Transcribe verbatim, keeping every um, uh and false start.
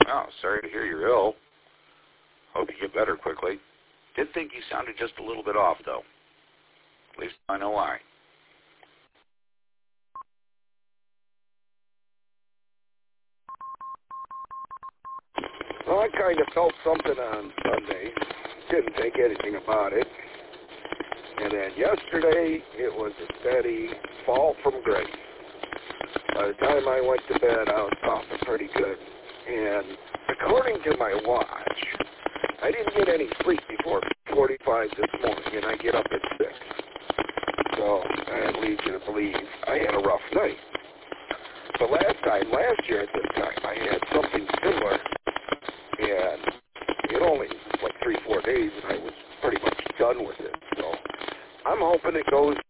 Oh, sorry to hear you're ill. Hope you get better quickly. Did think you sounded just a little bit off, though. At least I know why. Well, I kind of felt something on Sunday. Didn't think anything about it. And then yesterday, it was a steady fall from grace. By the time I went to bed, I was popping pretty good. And according to my watch, I didn't get any sleep before forty-five this morning, and I get up at six. So that leads you to believe I had a rough night. But last time, last year at this time, I had something similar, and it only was like three, four days, and I was pretty much done with it. So I'm hoping it goes